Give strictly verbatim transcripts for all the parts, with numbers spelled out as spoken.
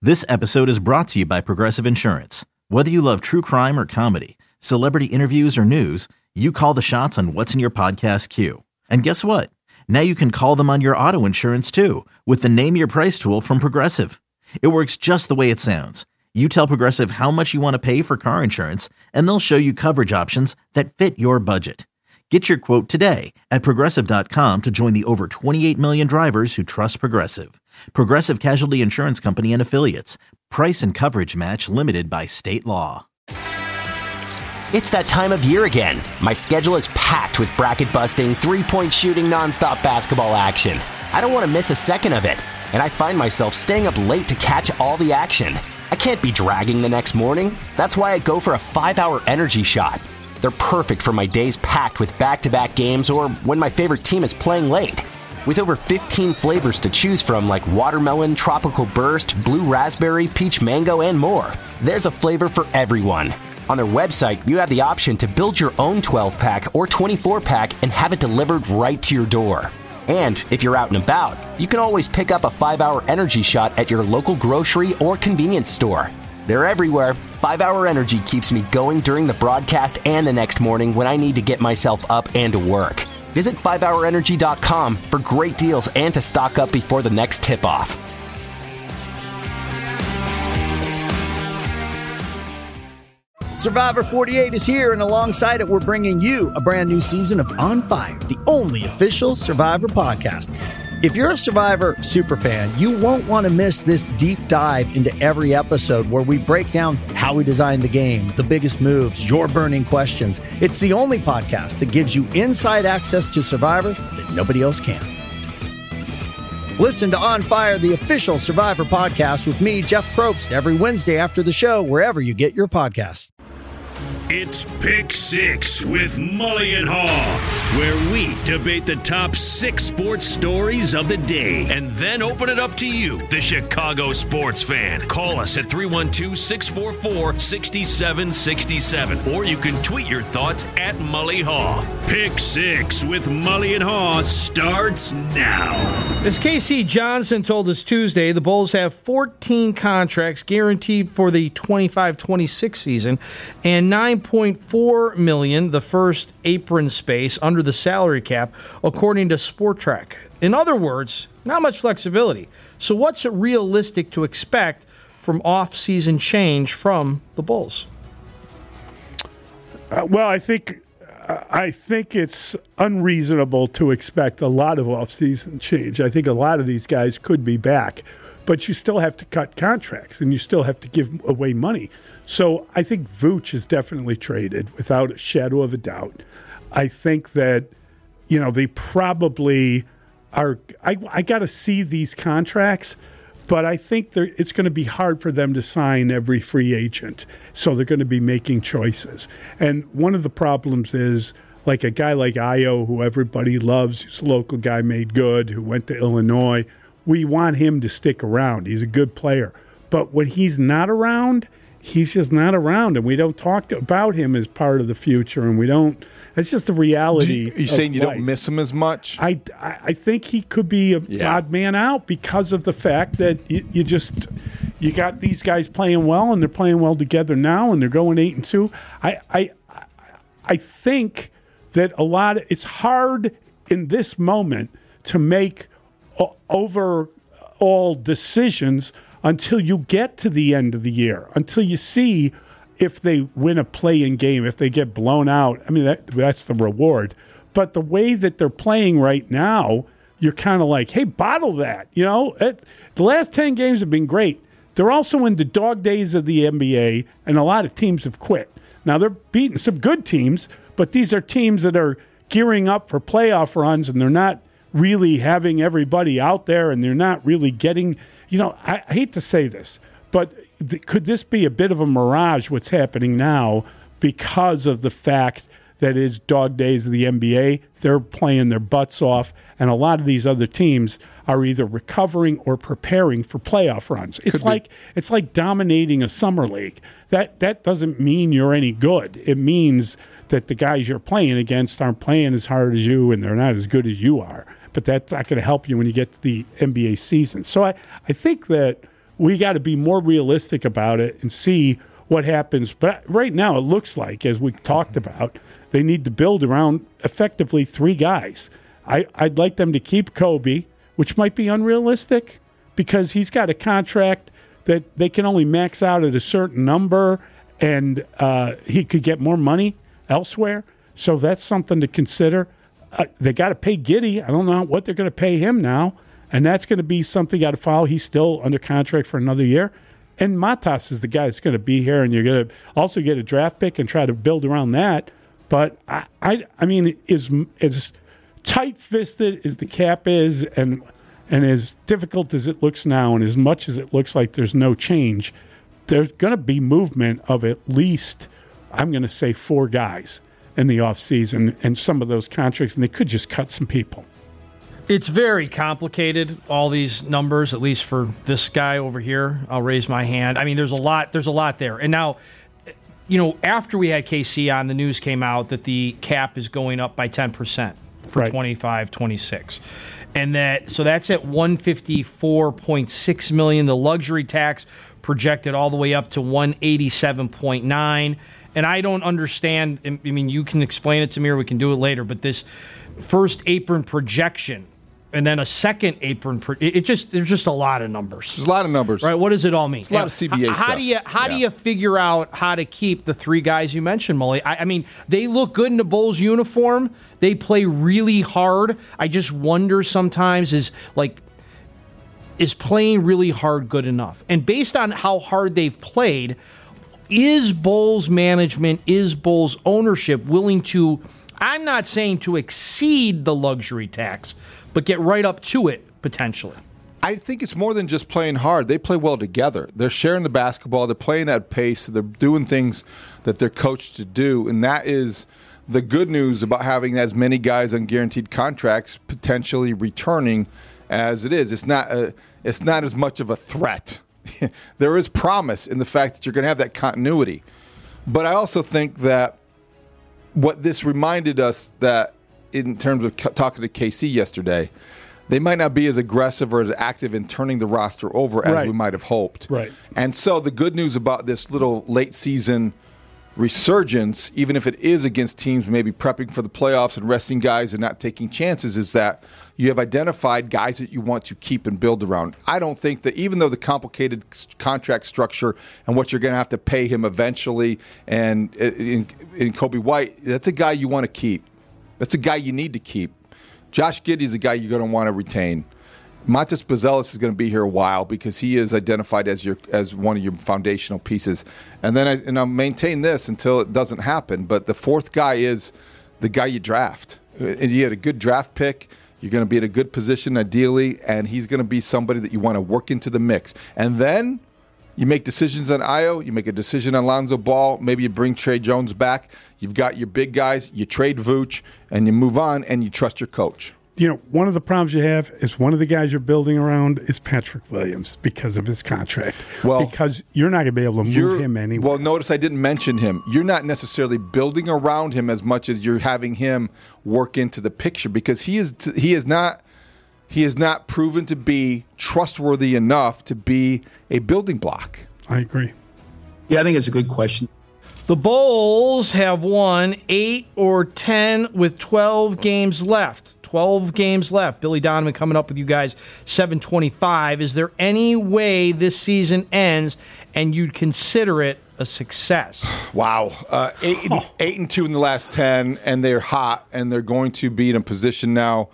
This episode is brought to you by Progressive Insurance. Whether you love true crime or comedy, celebrity interviews or news, you call the shots on what's in your podcast queue. And guess what? Now you can call them on your auto insurance too with the Name Your Price tool from Progressive. It works just the way it sounds. You tell Progressive how much you want to pay for car insurance, and they'll show you coverage options that fit your budget. Get your quote today at Progressive dot com to join the over twenty-eight million drivers who trust Progressive. Progressive Casualty Insurance Company and Affiliates. Price and coverage match limited by state law. It's that time of year again. My schedule is packed with bracket-busting, three-point shooting, nonstop basketball action. I don't want to miss a second of it, and I find myself staying up late to catch all the action. I can't be dragging the next morning. That's why I go for a five-hour energy shot. They're perfect for my days packed with back-to-back games or when my favorite team is playing late. With over fifteen flavors to choose from like watermelon, tropical burst, blue raspberry, peach mango, and more, there's a flavor for everyone. On their website, you have the option to build your own twelve-pack or twenty-four-pack and have it delivered right to your door. And if you're out and about, you can always pick up a five-hour energy shot at your local grocery or convenience store. They're everywhere. five-hour Energy keeps me going during the broadcast and the next morning when I need to get myself up and to work. Visit five hour energy dot com for great deals and to stock up before the next tip-off. Survivor forty-eight is here, and alongside it, we're bringing you a brand new season of On Fire, the only official Survivor podcast. If you're a Survivor superfan, you won't want to miss this deep dive into every episode where we break down how we designed the game, the biggest moves, your burning questions. It's the only podcast that gives you inside access to Survivor that nobody else can. Listen to On Fire, the official Survivor podcast with me, Jeff Probst, every Wednesday after the show, wherever you get your podcasts. It's Pick Six with Mully and Haw, where we debate the top six sports stories of the day and then open it up to you, the Chicago sports fan. Call us at three one two, six four four, six seven six seven, or you can tweet your thoughts at Mully Haw. Pick Six with Mully and Haw starts now. As K C Johnson told us Tuesday, the Bulls have fourteen contracts guaranteed for the twenty-five twenty-six season and nine point four million dollars, the first apron space under the salary cap, according to Spotrac. In other words, not much flexibility. So what's it realistic to expect from off-season change from the Bulls? Uh, well, I think uh, I think it's unreasonable to expect a lot of off-season change. I think a lot of these guys could be back, but you still have to cut contracts and you still have to give away money. So I think Vooch is definitely traded without a shadow of a doubt. I think that, you know, they probably are. I, I got to see these contracts, but I think it's going to be hard for them to sign every free agent. So they're going to be making choices. And one of the problems is, like a guy like Ayo, who everybody loves, who's a local guy made good, who went to Illinois, we want him to stick around. He's a good player. But when he's not around, he's just not around, and we don't talk about him as part of the future, and we don't – it's just the reality. Are you saying you life. don't miss him as much? I, I think he could be a yeah. odd man out because of the fact that you, you just – you got these guys playing well, and they're playing well together now, and they're going eight and two. I, I, I think that a lot – it's hard in this moment to make – overall decisions until you get to the end of the year, until you see if they win a play-in game, if they get blown out. I mean, that, that's the reward. But the way that they're playing right now, you're kind of like, hey, bottle that. You know, it, the last ten games have been great. They're also in the dog days of the N B A, and a lot of teams have quit. Now, they're beating some good teams, but these are teams that are gearing up for playoff runs, and they're not really having everybody out there, and they're not really getting, you know, I, I hate to say this, but th- could this be a bit of a mirage, what's happening now, because of the fact that it's dog days of the N B A? They're playing their butts off, and a lot of these other teams are either recovering or preparing for playoff runs. It's like it's like dominating a summer league. That that doesn't mean you're any good. It means that the guys you're playing against aren't playing as hard as you, and they're not as good as you are. But that's not going to help you when you get to the N B A season. So I, I think that we got to be more realistic about it and see what happens. But right now, it looks like, as we talked about, they need to build around effectively three guys. I, I'd like them to keep Kobe, which might be unrealistic because he's got a contract that they can only max out at a certain number, and uh, he could get more money elsewhere. So that's something to consider. Uh, they got to pay Giddey. I don't know what they're going to pay him now. And that's going to be something you got to follow. He's still under contract for another year. And Matas is the guy that's going to be here, and you're going to also get a draft pick and try to build around that. But, I, I, I mean, as, as tight-fisted as the cap is and and as difficult as it looks now and as much as it looks like there's no change, there's going to be movement of at least, I'm going to say, four guys in the offseason and some of those contracts, and they could just cut some people. It's very complicated, all these numbers, at least for this guy over here. I'll raise my hand. I mean, there's a lot there's a lot there. And now, you know, after we had K C on, the news came out that the cap is going up by ten percent for right. twenty-five twenty-six. And that so that's at one hundred fifty-four point six million dollars. The luxury tax projected all the way up to one hundred eighty-seven point nine. And I don't understand, I mean, you can explain it to me or we can do it later, but this first apron projection and then a second apron. Pro- it, it just there's just a lot of numbers. There's a lot of numbers, right? What does it all mean? It's a lot and of C B A how, stuff. How do you how yeah. do you figure out how to keep the three guys you mentioned, Mully? I, I mean, they look good in the Bulls uniform. They play really hard. I just wonder sometimes is like is playing really hard good enough? And based on how hard they've played, is Bulls management, is Bulls ownership willing to? I'm not saying to exceed the luxury tax, but get right up to it, potentially. I think it's more than just playing hard. They play well together. They're sharing the basketball. They're playing at pace. They're doing things that they're coached to do, and that is the good news about having as many guys on guaranteed contracts potentially returning as it is. It's not a, it's not as much of a threat. There is promise in the fact that you're going to have that continuity. But I also think that what this reminded us that in terms of talking to K C yesterday, they might not be as aggressive or as active in turning the roster over as right. we might have hoped. Right. And so the good news about this little late season resurgence, even if it is against teams maybe prepping for the playoffs and resting guys and not taking chances, is that you have identified guys that you want to keep and build around. I don't think that even though the complicated contract structure and what you're going to have to pay him eventually and in, in Kobe White, that's a guy you want to keep. That's a guy you need to keep. Josh Giddey is a guy you're going to want to retain. Montes Buzelis is going to be here a while because he is identified as your as one of your foundational pieces. And then I, and I'll maintain this until it doesn't happen. But the fourth guy is the guy you draft. And you had a good draft pick. You're going to be at a good position ideally, and he's going to be somebody that you want to work into the mix. And then you make decisions on Ayo. You make a decision on Lonzo Ball. Maybe you bring Trey Jones back. You've got your big guys. You trade Vooch, and you move on, and you trust your coach. You know, one of the problems you have is one of the guys you're building around is Patrick Williams because of his contract. Well, because you're not going to be able to move him anywhere. Well, notice I didn't mention him. You're not necessarily building around him as much as you're having him work into the picture because he is he is not he is not proven to be trustworthy enough to be a building block. I agree. Yeah, I think it's a good question. The Bulls have won eight or ten with twelve games left. twelve games left. Billy Donovan coming up with you guys, seven twenty-five. Is there any way this season ends and you'd consider it a success? Wow. Uh, eight, oh. eight and two in the last ten, and they're hot, and they're going to be in a position now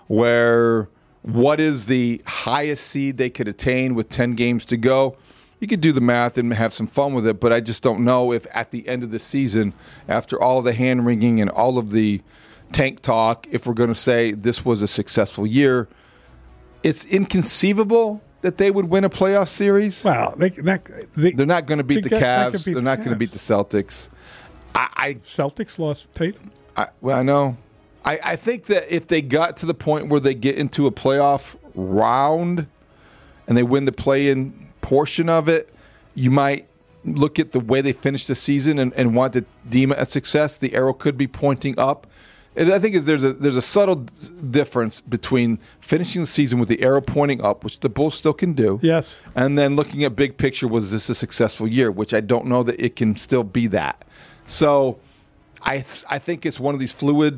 where what is the highest seed they could attain with ten games to go? You could do the math and have some fun with it, but I just don't know if at the end of the season, after all of the hand-wringing and all of the tank talk, if we're going to say this was a successful year. It's inconceivable that they would win a playoff series. Well, they, that, they, they're not going to beat the get, Cavs. Beat they're the not Cavs. going to beat the Celtics. I, I Celtics lost Tatum. I, well, I know. I, I think that if they got to the point where they get into a playoff round and they win the play-in portion of it, you might look at the way they finished the season and, and want to deem it a success. The arrow could be pointing up. I think is there's a there's a subtle difference between finishing the season with the arrow pointing up, which the Bulls still can do. Yes. And then looking at big picture, was this a successful year? Which I don't know that it can still be that. So I I think it's one of these fluid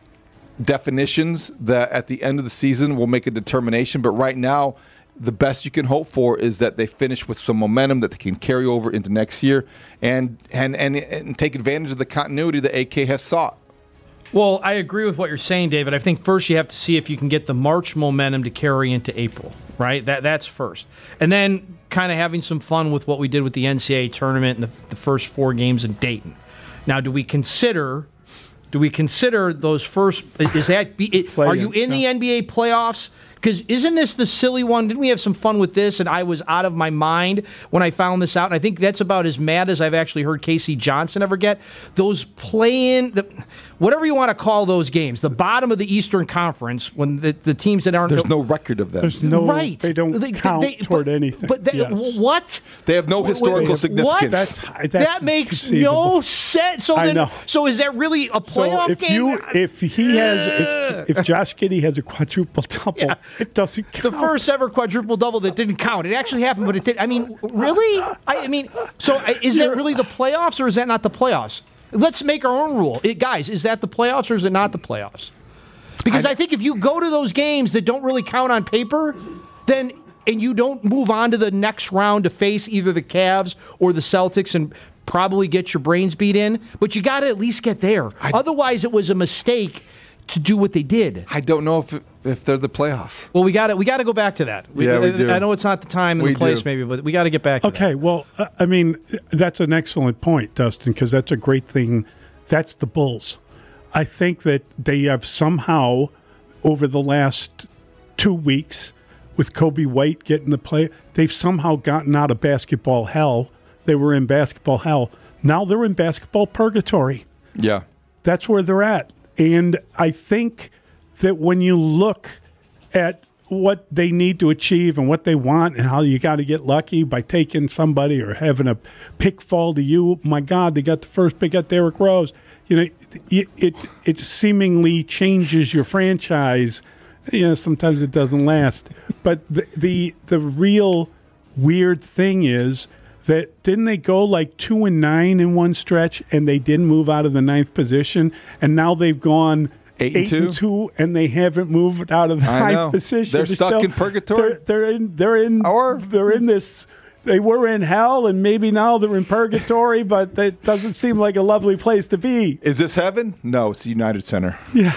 definitions that at the end of the season will make a determination. But right now, the best you can hope for is that they finish with some momentum that they can carry over into next year and and and, and take advantage of the continuity that A K has sought. Well, I agree with what you're saying, David. I think first you have to see if you can get the March momentum to carry into April, right? That That's first. And then kind of having some fun with what we did with the N C double A tournament and the, the first four games in Dayton. Now, do we consider do we consider those first is that be, it, are you in the N B A playoffs? Because isn't this the silly one? Didn't we have some fun with this? And I was out of my mind when I found this out. And I think that's about as mad as I've actually heard Casey Johnson ever get. Those play-in, the, whatever you want to call those games, the bottom of the Eastern Conference, when the, the teams that aren't... There's no record of them. There's no... Right. They don't they, count they, toward but, anything. But they, yes. what? They have no historical what? significance. That's, that's that makes no sense. So I then, know. So is that really a playoff so if game? You, if he has... If, if Josh Giddey has a quadruple double, yeah. it doesn't count. The first ever quadruple double that didn't count. It actually happened, but it did. I mean, really? I, I mean, so is that really the playoffs, or is that not the playoffs? Let's make our own rule, it, guys. Is that the playoffs, or is it not the playoffs? Because I, I think if you go to those games that don't really count on paper, then and you don't move on to the next round to face either the Cavs or the Celtics and probably get your brains beat in, but you got to at least get there. I, Otherwise, it was a mistake to do what they did. I don't know if if they're the playoffs. Well, we got to we got to go back to that. We, yeah, we do. I know it's not the time and we the place, do. maybe, but we got to get back to okay, that. well, uh, I mean, that's an excellent point, Dustin, because that's a great thing. That's the Bulls. I think that they have somehow, over the last two weeks, with Kobe White getting the play, they've somehow gotten out of basketball hell. They were in basketball hell. Now they're in basketball purgatory. Yeah. That's where they're at. And I think that when you look at what they need to achieve and what they want and how you got to get lucky by taking somebody or having a pick fall to you, my God, they got the first pick at Derrick Rose. You know, it, it it seemingly changes your franchise. You know, sometimes it doesn't last. But the the, the real weird thing is that didn't they go like two and nine in one stretch, and they didn't move out of the ninth position, and now they've gone eight, eight and, and two, and they haven't moved out of the I ninth know. position. They're, they're stuck still, in purgatory. They're, they're in. They're in. Or they're in this. They were in hell, and maybe now they're in purgatory, but it doesn't seem like a lovely place to be. Is this heaven? No, it's the United Center. Yeah.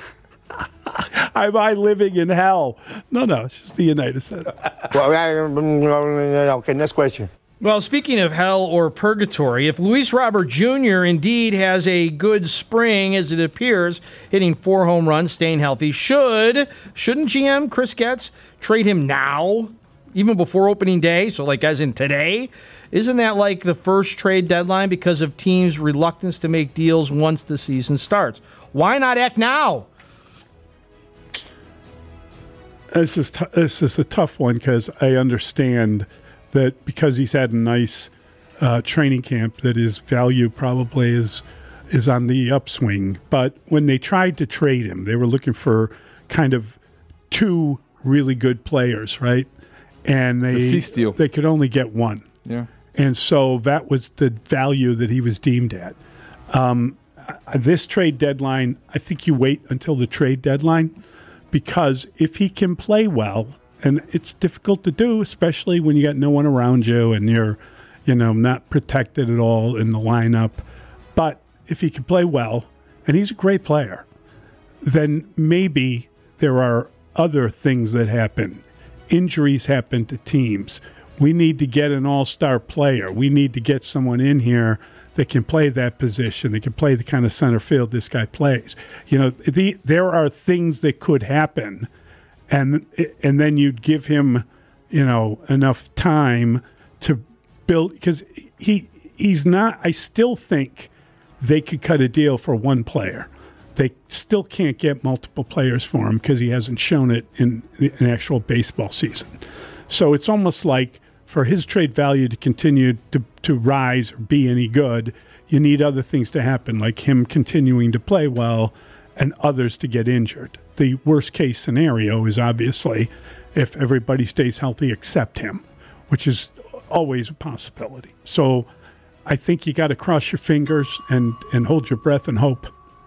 Am I living in hell? No, no, it's just the United Center. Okay, next question. Well, speaking of hell or purgatory, if Luis Robert Junior indeed has a good spring, as it appears, hitting four home runs, staying healthy, should, shouldn't G M Chris Getz trade him now, even before opening day, so like as in today? Isn't that like the first trade deadline because of teams' reluctance to make deals once the season starts? Why not act now? It's just, t- it's just a tough one because I understand that because he's had a nice uh, training camp, that his value probably is is on the upswing. But when they tried to trade him, they were looking for kind of two really good players, right? And they the C-steal. they could only get one. Yeah. And so that was the value that he was deemed at. Um, this trade deadline, I think you wait until the trade deadline, because if he can play well, and it's difficult to do, especially when you got no one around you and you're, you know, not protected at all in the lineup. But if he can play well, and he's a great player, then maybe there are other things that happen. Injuries happen to teams. We need to get an all-star player. We need to get someone in here that can play that position, that can play the kind of center field this guy plays. You know, the, there are things that could happen. And and then you'd give him, you know, enough time to build, because he he's not. I still think they could cut a deal for one player. They still can't get multiple players for him because he hasn't shown it in an actual baseball season. So it's almost like for his trade value to continue to to rise or be any good, you need other things to happen, like him continuing to play well. and others to get injured. The worst case scenario is obviously if everybody stays healthy except him, which is always a possibility. So I think you got to cross your fingers and, and hold your breath and hope.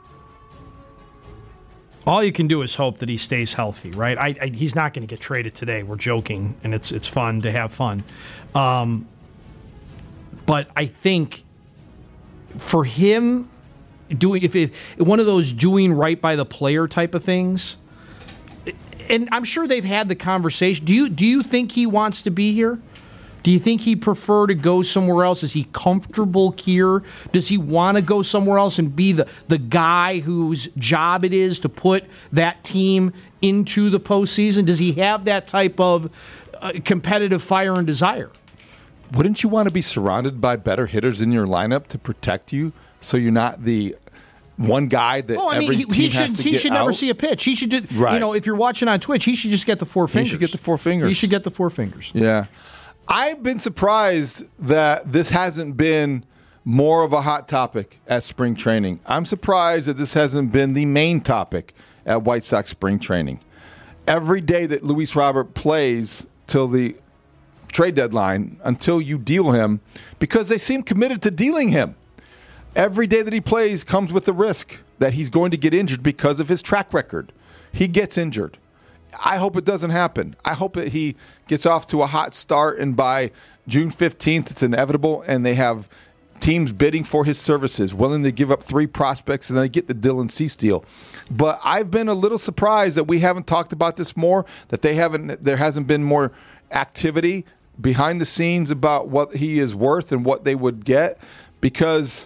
All you can do is hope that he stays healthy, right? I, I, he's not going to get traded today. We're joking, and it's it's fun to have fun. Um, but I think for him, doing if, if one of those doing right by the player type of things, and I'm sure they've had the conversation. Do you do you think he wants to be here? Do you think he'd prefer to go somewhere else? Is he comfortable here? Does he want to go somewhere else and be the, the guy whose job it is to put that team into the postseason? Does he have that type of uh, competitive fire and desire? Wouldn't you want to be surrounded by better hitters in your lineup to protect you so you're not the one guy that oh, I mean, every he, team he has should, to he get should out? never see a pitch. He should just, right. you know, if you're watching on Twitch, he should just get the four fingers. He should get the four fingers. He should get the four fingers. Yeah. I've been surprised that this hasn't been more of a hot topic at spring training. I'm surprised that this hasn't been the main topic at White Sox spring training. Every day that Luis Robert plays till the trade deadline, until you deal him, because they seem committed to dealing him. Every day that he plays comes with the risk that he's going to get injured because of his track record. He gets injured. I hope it doesn't happen. I hope that he gets off to a hot start, and by June fifteenth, it's inevitable, and they have teams bidding for his services, willing to give up three prospects, and they get the Dylan Cease deal. But I've been a little surprised that we haven't talked about this more, that they haven't. There hasn't been more activity behind the scenes about what he is worth and what they would get, because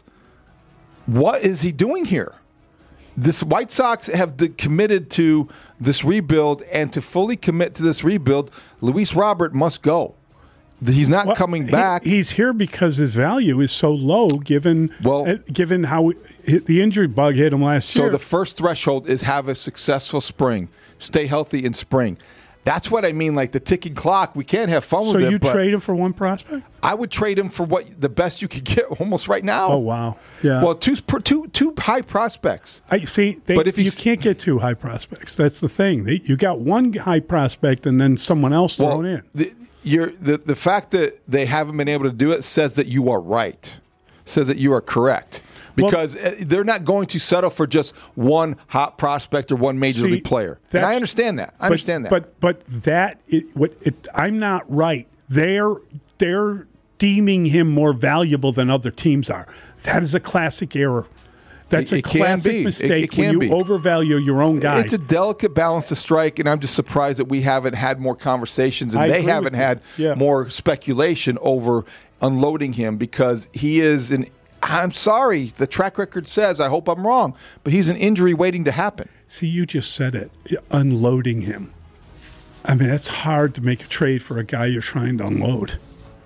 what is he doing here? This White Sox have de- committed to this rebuild, and to fully commit to this rebuild, Luis Robert must go. He's not well, coming he, back. He's here because his value is so low, given well, uh, given how he, the injury bug hit him last so year. So the first threshold is have a successful spring, stay healthy in spring. That's what I mean, like the ticking clock. We can't have fun so with it. So you but trade him for one prospect? I would trade him for what the best you could get almost right now. Oh, wow. Yeah. Well, two, two, two high prospects. I see. They, but if you can't get two high prospects, that's the thing. They, you got one high prospect and then someone else well, thrown in. The, you're, the, the fact that they haven't been able to do it says that you are right, says that you are correct. Because well, they're not going to settle for just one hot prospect or one major see, league player. And I understand that. I but, understand that. But but that it, what it, I'm not right. They're they're deeming him more valuable than other teams are. That is a classic error. That's it, a it classic mistake it, it when you be. overvalue your own guys. It's a delicate balance to strike, and I'm just surprised that we haven't had more conversations and I they haven't had yeah. more speculation over unloading him, because he is an I'm sorry, the track record says, I hope I'm wrong, but he's an injury waiting to happen. See, you just said it, unloading him. I mean, it's hard to make a trade for a guy you're trying to unload.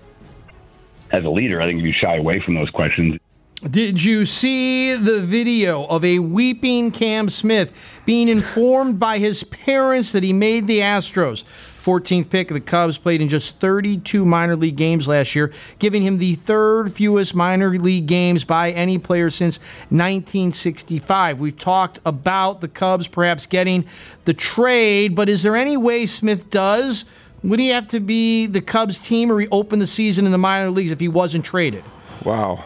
As a leader, I think you shy away from those questions. Did you see the video of a weeping Cam Smith being informed by his parents that he made the Astros? fourteenth pick of the Cubs, played in just thirty-two minor league games last year, giving him the third fewest minor league games by any player since nineteen sixty-five. We've talked about the Cubs perhaps getting the trade, but is there any way Smith does? Would he have to be the Cubs team or reopen the season in the minor leagues if he wasn't traded? Wow.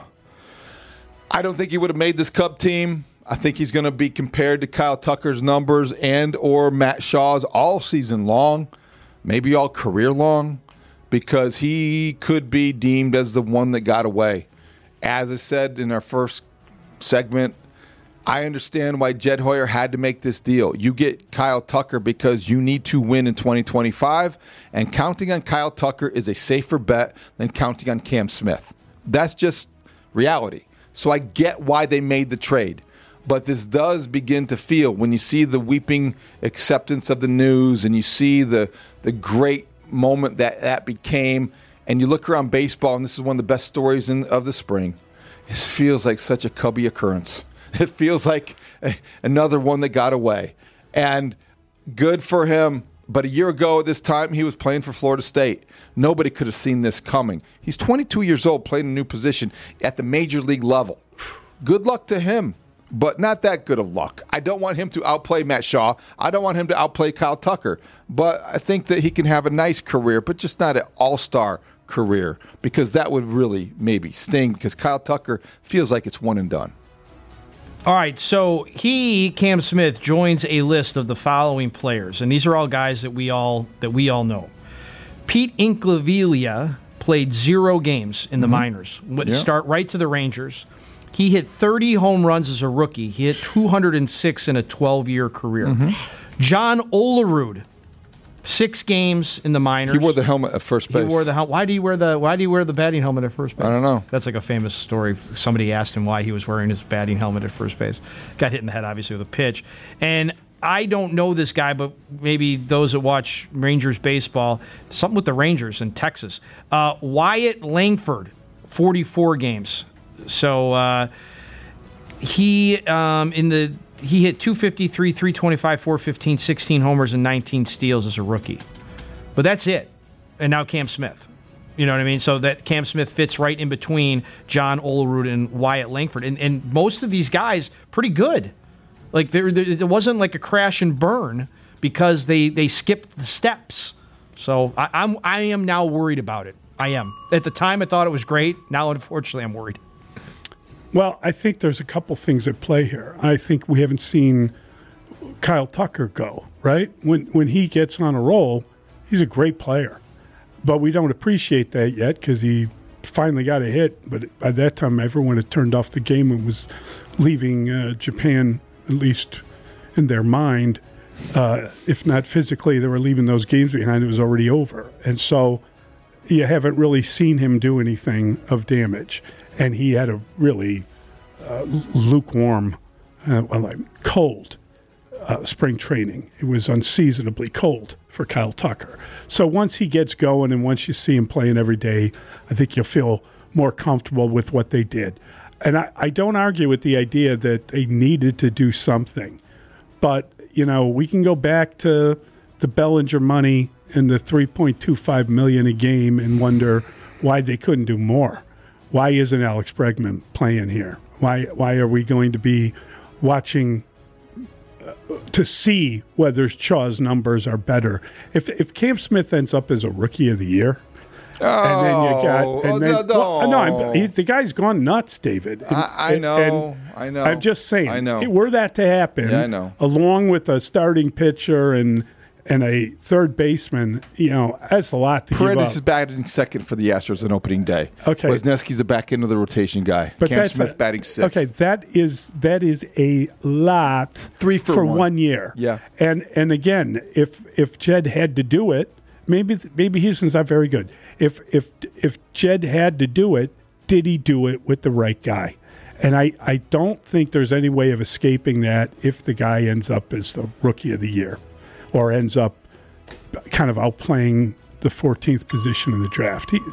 I don't think he would have made this Cub team. I think he's going to be compared to Kyle Tucker's numbers and or Matt Shaw's all season long, maybe all career long, because he could be deemed as the one that got away. As I said in our first segment, I understand why Jed Hoyer had to make this deal. You get Kyle Tucker because you need to win in twenty twenty-five, and counting on Kyle Tucker is a safer bet than counting on Cam Smith. That's just reality. So I get why they made the trade. But this does begin to feel, when you see the weeping acceptance of the news and you see the the great moment that that became, and you look around baseball, and this is one of the best stories in, of the spring, it feels like such a Cubby occurrence. It feels like a, another one that got away. And good for him. But a year ago at this time, he was playing for Florida State. Nobody could have seen this coming. He's twenty-two years old, playing a new position at the major league level. Good luck to him. but not that good of luck. I don't want him to outplay Matt Shaw. I don't want him to outplay Kyle Tucker. But I think that he can have a nice career, but just not an all-star career, because that would really maybe sting, because Kyle Tucker feels like it's one and done. All right, so he, Cam Smith, joins a list of the following players, and these are all guys that we all that we all know. Pete Incaviglia played zero games in the mm-hmm. minors. Went yeah. Start right to the Rangers. He hit thirty home runs as a rookie. He hit two hundred six in a twelve-year career. Mm-hmm. John Olerud, six games in the minors. He wore the helmet at first base. He wore the hel- Why do you wear the Why do you wear the batting helmet at first base? I don't know. That's like a famous story. Somebody asked him why he was wearing his batting helmet at first base. Got hit in the head, obviously, with a pitch. And I don't know this guy, but maybe those that watch Rangers baseball, something with the Rangers in Texas. Uh, Wyatt Langford, forty-four games. So uh, he um, in the he hit two fifty-three, three twenty-five, four fifteen, sixteen homers, and nineteen steals as a rookie. But that's it. And now Cam Smith. You know what I mean? So that Cam Smith fits right in between John Olerud and Wyatt Langford. And, and most of these guys, pretty good. Like there, there, it wasn't like a crash and burn because they, they skipped the steps. So I, I'm I am now worried about it. I am. At the time, I thought it was great. Now, unfortunately, I'm worried. Well, I think there's a couple things at play here. I think we haven't seen Kyle Tucker go, right? When when he gets on a roll, he's a great player. But we don't appreciate that yet because he finally got a hit. But by that time, everyone had turned off the game and was leaving uh, Japan, at least in their mind. Uh, if not physically, they were leaving those games behind. It was already over. And so you haven't really seen him do anything of damage. And he had a really uh, lukewarm, uh, well, like cold uh, spring training. It was unseasonably cold for Kyle Tucker. So once he gets going and once you see him playing every day, I think you'll feel more comfortable with what they did. And I, I don't argue with the idea that they needed to do something. But, you know, we can go back to the Bellinger money and the three point two five million dollars a game and wonder why they couldn't do more. Why isn't Alex Bregman playing here? Why why are we going to be watching uh, to see whether Shaw's numbers are better? If if Cam Smith ends up as a Rookie of the Year, oh, and then you got and oh, then, no, no. Well, no I'm, he, the guy's gone nuts, David. And, I, I know, and I know. I'm just saying, I know. Were that to happen, yeah, I know. Along with a starting pitcher and. And a third baseman, you know, that's a lot to give up. Paredes is batting second for the Astros on opening day. Okay. Wisniewski's a back end of the rotation guy. But Cam that's Smith a, batting sixth. Okay, that is that is a lot Three for, for one. one year. Yeah. And and again, if if Jed had to do it, maybe maybe Houston's not very good. If if if Jed had to do it, did he do it with the right guy? And I, I don't think there's any way of escaping that if the guy ends up as the Rookie of the Year or ends up kind of outplaying the fourteenth position in the draft. He,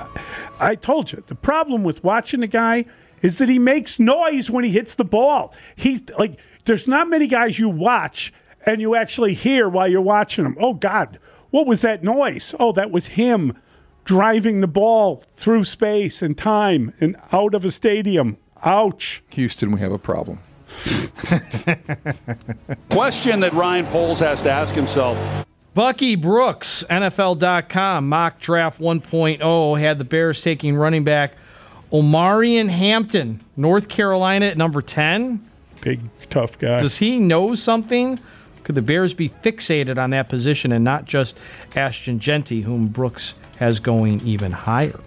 I told you, the problem with watching the guy is that he makes noise when he hits the ball. He's like, there's not many guys you watch and you actually hear while you're watching them. Oh, God, what was that noise? Oh, that was him driving the ball through space and time and out of a stadium. Ouch. Houston, we have a problem. Question that Ryan Poles has to ask himself. Bucky Brooks, N F L dot com, mock draft one point oh, had the Bears taking running back Omarion Hampton, North Carolina at number ten. Big, tough guy. Does he know something? Could the Bears be fixated on that position and not just Ashton Jeanty, whom Brooks has going even higher?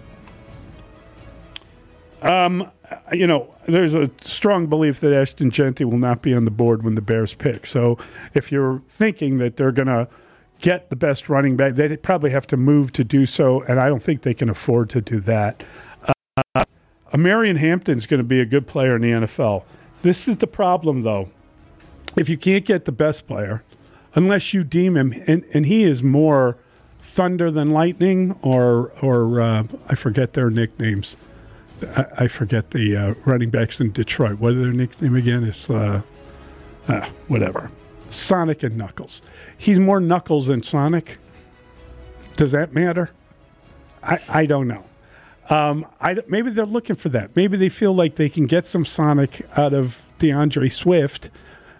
Um, you know, there's a strong belief that Ashton Jeanty will not be on the board when the Bears pick. So if you're thinking that they're going to get the best running back, they'd probably have to move to do so, and I don't think they can afford to do that. Uh, Omarion Hampton's going to be a good player in the N F L. This is the problem, though. If you can't get the best player, unless you deem him, and, and he is more thunder than lightning, or, or uh, I forget their nicknames. I, I forget the uh, running backs in Detroit. What is their nickname again? It's uh, uh, whatever. Sonic and Knuckles. He's more Knuckles than Sonic. Does that matter? I, I don't know. Um, I, maybe they're looking for that. Maybe they feel like they can get some Sonic out of DeAndre Swift,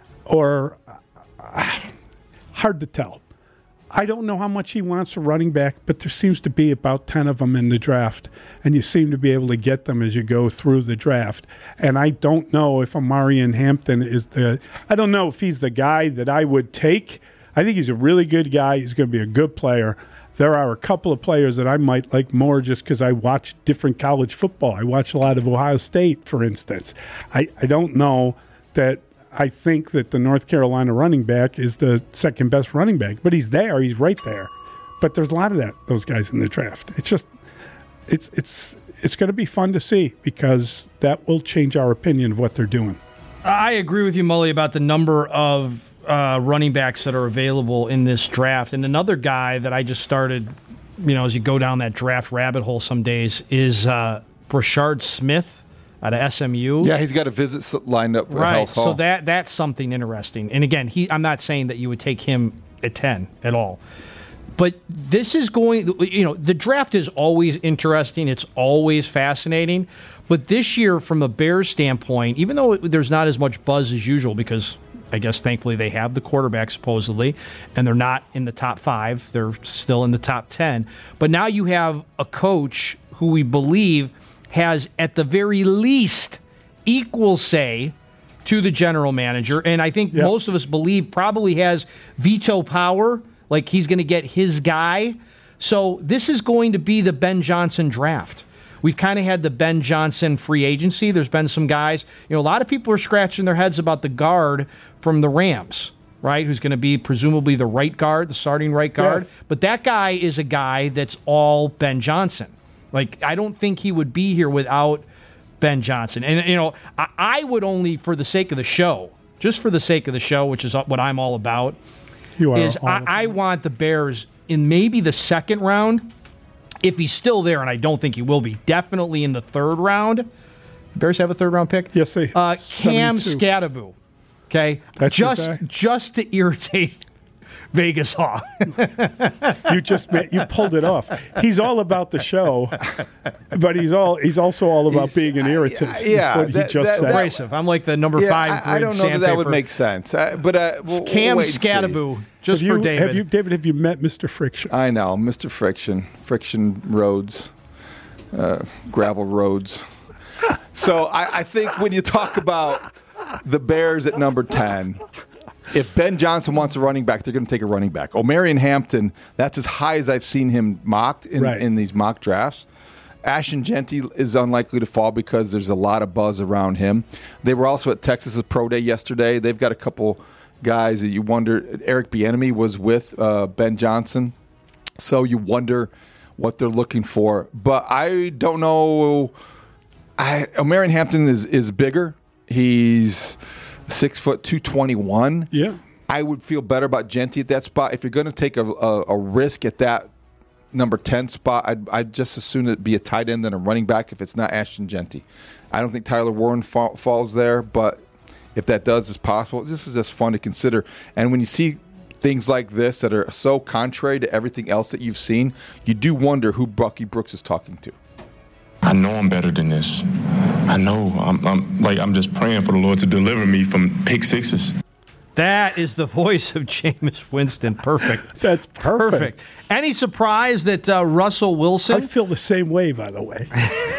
or uh, hard to tell. I don't know how much he wants for running back, but there seems to be about ten of them in the draft, and you seem to be able to get them as you go through the draft. And I don't know if Omarion Hampton is the – I don't know if he's the guy that I would take. I think he's a really good guy. He's going to be a good player. There are a couple of players that I might like more just because I watch different college football. I watch a lot of Ohio State, for instance. I, I don't know that – I think that the North Carolina running back is the second best running back, but he's there. He's right there. But there's a lot of that those guys in the draft. It's just it's it's it's going to be fun to see because that will change our opinion of what they're doing. I agree with you, Mully, about the number of uh, running backs that are available in this draft. And another guy that I just started, you know, as you go down that draft rabbit hole some days is uh, Brashard Smith out of S M U. Yeah, he's got a visit lined up. Right, so that that's something interesting. And again, he I'm not saying that you would take him at ten at all. But this is going, you know, the draft is always interesting. It's always fascinating. But this year, from a Bears standpoint, even though there's not as much buzz as usual because I guess thankfully they have the quarterback supposedly, and they're not in the top five. They're still in the top ten. But now you have a coach who we believe has, at the very least, equal say to the general manager. And I think yep. most of us believe probably has veto power, like he's going to get his guy. So this is going to be the Ben Johnson draft. We've kind of had the Ben Johnson free agency. There's been some guys. You know, a lot of people are scratching their heads about the guard from the Rams, right, who's going to be presumably the right guard, the starting right guard. Yes. But that guy is a guy that's all Ben Johnson. Like, I don't think he would be here without Ben Johnson. And, you know, I, I would only, for the sake of the show, just for the sake of the show, which is what I'm all about, you are is all I, I want the Bears in maybe the second round, if he's still there, and I don't think he will be, definitely in the third round. The Bears have a third-round pick? Yes, they uh, Cam Skattebo, okay? That's just, just to irritate Vegas Haw. you just you pulled it off. He's all about the show, but he's all he's also all about he's, being an irritant. Uh, yeah, what that, he just that, said. Abrasive. I'm like the number yeah, five. I, I don't know sandpaper. that that would make sense. Uh, but uh, we'll, Cam we'll Skattebo, just have you, for David. Have you, David? Have you met Mister Friction? I know Mister Friction, Friction Roads, uh, gravel roads. So I, I think when you talk about the Bears at number ten. If Ben Johnson wants a running back, they're going to take a running back. Omarion Hampton, that's as high as I've seen him mocked in, right. in these mock drafts. Ashton Jeanty is unlikely to fall because there's a lot of buzz around him. They were also at Texas's Pro Day yesterday. They've got a couple guys that you wonder. Eric Bieniemy was with uh, Ben Johnson, so you wonder what they're looking for. But I don't know. I, Omarion Hampton is, is bigger. He's Six foot two twenty one. Yeah, I would feel better about Jeanty at that spot. If you're going to take a, a, a risk at that number ten spot, I'd, I'd just as soon it be a tight end than a running back. If it's not Ashton Jeanty, I don't think Tyler Warren fa- falls there. But if that does, it's possible. This is just fun to consider. And when you see things like this that are so contrary to everything else that you've seen, you do wonder who Bucky Brooks is talking to. I know I'm better than this. I know. I'm, I'm like I'm just praying for the Lord to deliver me from pick sixes. That is the voice of Jameis Winston. Perfect. That's perfect. Perfect. Any surprise that uh, Russell Wilson... I feel the same way, by the way.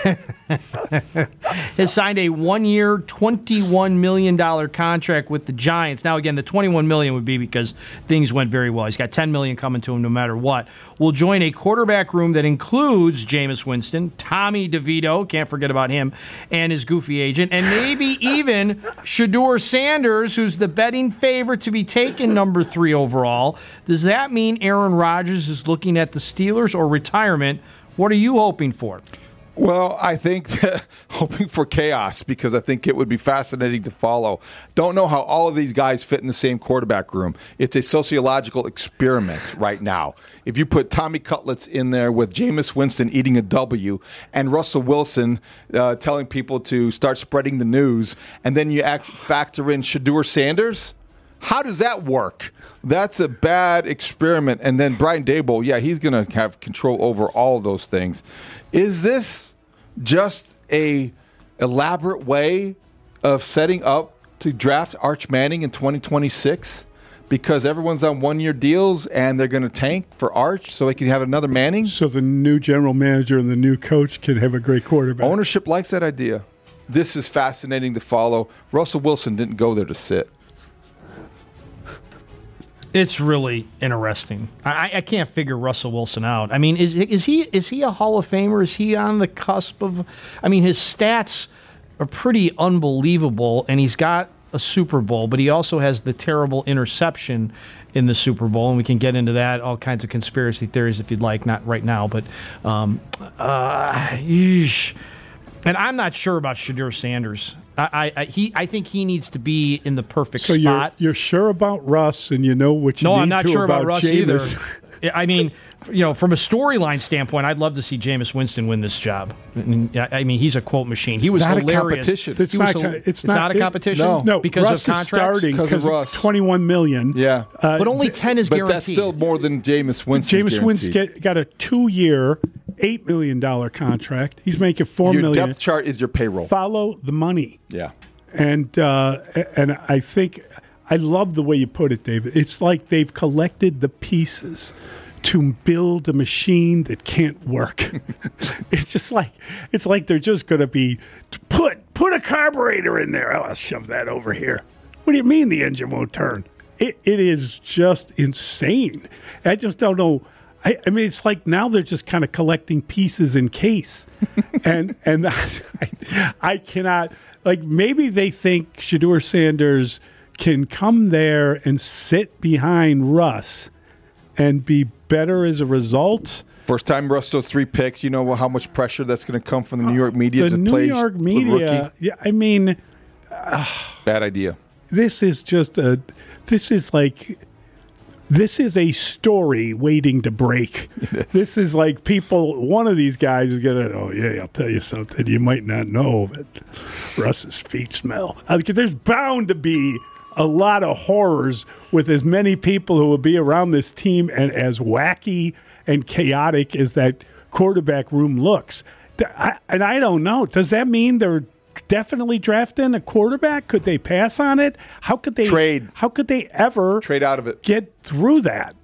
has signed a one-year, twenty-one million dollars contract with the Giants. Now, again, the twenty-one million dollars would be because things went very well. He's got ten million dollars coming to him no matter what. Will join a quarterback room that includes Jameis Winston, Tommy DeVito, can't forget about him, and his goofy agent, and maybe even Shedeur Sanders, who's the betting favorite to be taken number three overall. Does that mean Aaron Rodgers is looking at the Steelers or retirement? What are you hoping for? Well, I think hoping for chaos because I think it would be fascinating to follow. Don't know how all of these guys fit in the same quarterback room. It's a sociological experiment right now. If you put Tommy Cutlets in there with Jameis Winston eating a W and Russell Wilson uh, telling people to start spreading the news, and then you act, factor in Shedeur Sanders, how does that work? That's a bad experiment. And then Brian Daboll, yeah, he's going to have control over all of those things. Is this just a elaborate way of setting up to draft Arch Manning in twenty twenty-six? Because everyone's on one-year deals and they're going to tank for Arch so they can have another Manning? So the new general manager and the new coach can have a great quarterback. Ownership likes that idea. This is fascinating to follow. Russell Wilson didn't go there to sit. It's really interesting. I, I can't figure Russell Wilson out. I mean, is is he is he a Hall of Famer? Is he on the cusp of? I mean, his stats are pretty unbelievable, and he's got a Super Bowl, but he also has the terrible interception in the Super Bowl, and we can get into that, all kinds of conspiracy theories if you'd like, not right now, but um, uh, yeesh. And I'm not sure about Shedeur Sanders. I, I he I think he needs to be in the perfect so spot. You're, you're sure about Russ, and you know what you no, need I'm not to sure about, about Russ Jameis. either. I mean, you know, from a storyline standpoint, I'd love to see Jameis Winston win this job. I mean, he's a quote machine. He was not hilarious. A competition. It's, He not, was, it's, it's not, not a competition. No, no, because Russ of is contracts. starting Because of because of Russ. twenty-one million. Yeah, Uh, but only ten is but guaranteed. that's still more than Jameis Winston. Jameis Winston get, got a two-year, eight million dollar contract. He's making four your million. depth chart is your payroll. Follow the money. Yeah, and uh, and I think I love the way you put it, David. It's like they've collected the pieces to build a machine that can't work. It's just like it's like they're just going to be put put a carburetor in there. Oh, I'll shove that over here. What do you mean the engine won't turn? It it is just insane. I just don't know. I, I mean, it's like now they're just kind of collecting pieces in case, and and I, I cannot like maybe they think Shedeur Sanders can come there and sit behind Russ and be better as a result. First time Russ throws three picks, you know how much pressure that's going to come from the New York media. The to New play York a media, rookie. yeah, I mean, Bad idea. this is just a, this is like, this is a story waiting to break. This is like people, one of these guys is going to, oh, yeah, I'll tell you something you might not know, but Russ's feet smell. I mean, there's bound to be a lot of horrors with as many people who will be around this team and as wacky and chaotic as that quarterback room looks. I, and I don't know. Does that mean they're definitely drafting a quarterback? Could they pass on it? How could they trade? How could they ever trade out of it? Get through that?